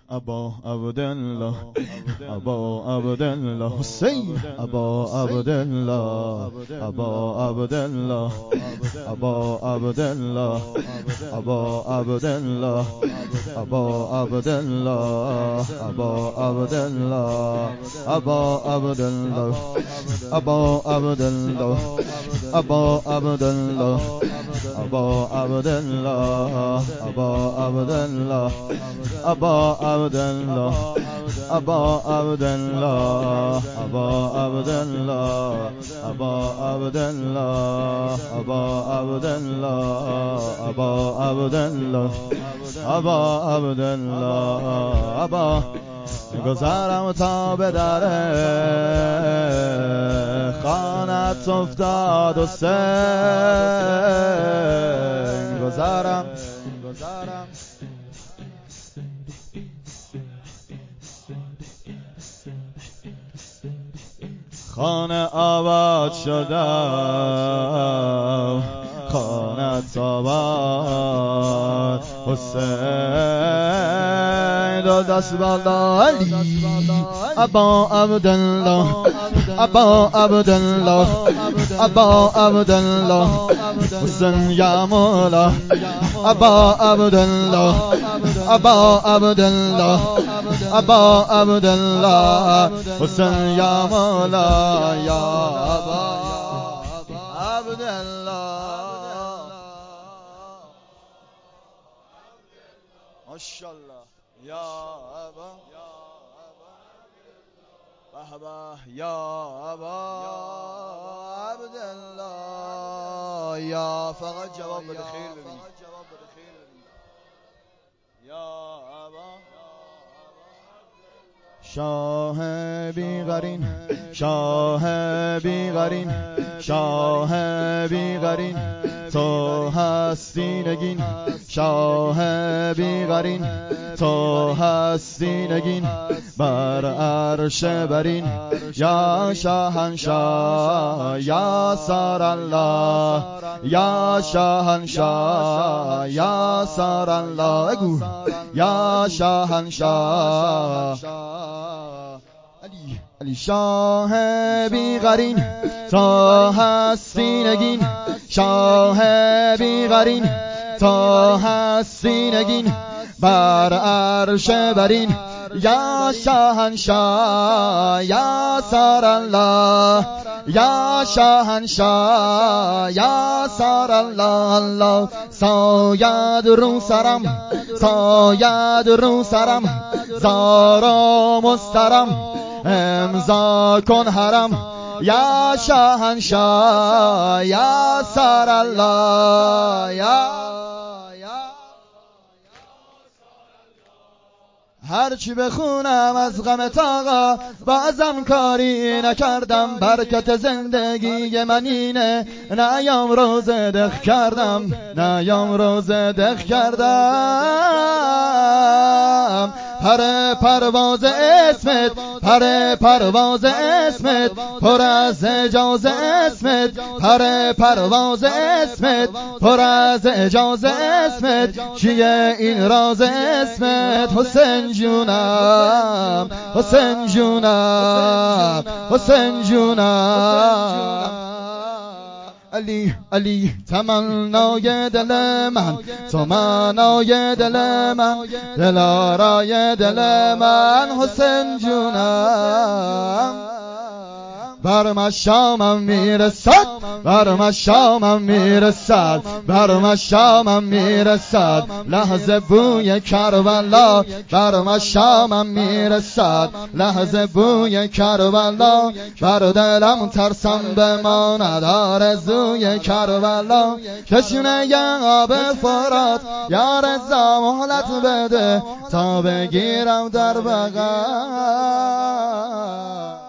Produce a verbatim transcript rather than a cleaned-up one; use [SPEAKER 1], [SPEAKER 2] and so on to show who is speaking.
[SPEAKER 1] ابا عبدالله ابا عبدالله حسین ابا عبدالله ابا عبدالله ابا عبدالله ابا عبدالله ابا عبدالله ابا عبدالله ابا عبدالله ابا عبدالله ابا عبدالله ابا عبدالله ابا عبدالله ابا عبدالله ابا عبدالله ابا عبدالله ابا عبدالله ابا عبدالله ابا عبدالله ابا عبدالله ابا گذرم تا به در خانت افتاد حسین گذرم خانه آباد شدم خانت آباد حسین دو دست بالا علی ابا عبدالله ابا عبدالله ابا عبدالله حسین یا مولا ابا عبدالله ابا عبدالله ابا عبدالله حسین یا مولا یا ابا عبدالله ماشاءالله یا ابا بهبه یا ابا عبدالله یا فقط جواب بده خیر ببین یا ابا شاه بیغرین شاه بیغرین شاه بیغرین تو هستی نگین شاه بیغرین تو هستی نگین بر عرش برین یا شاهنشاه یا سار الله یا شاهنشاه یا سار الله اگو یا شاهنشاه علی علی شاه بیغرین تو هستی نگین شاه بیغرین تو هستی نگین بر عرش برین یا شاهنشاه یا سار الله یا شاهنشاه یا سار الله الله ساید رو سرم ساید رو سرم زارا مسترم امضا کن حرم یا شاهنشاه یا سار الله یا هرچی بخونم از غم تاقا بازم کاری نکردم برکت زندگی من اینه نیام روز دخ کردم نیام روز دخ کردم پر پرواز اسمت پر پرواز اسمت پر از اجاز اسمت پر پرواز اسمت پر از اجاز اسمت چیه این راز اسمت حسین جونم حسین جونم حسین جونم علی علی تمنای دل من تو منای دل من دلارای دل من حسین جونم بر مشامم میرسد بر مشامم میرسد بر مشامم میرسد لحظه بوی کربلا بر مشامم میرسد لحظه بوی کربلا بر دلم ترسم بماند آرزوی کربلا کشونه ی آب فرات یا رضا مهلت بده تا بگیرم در بغل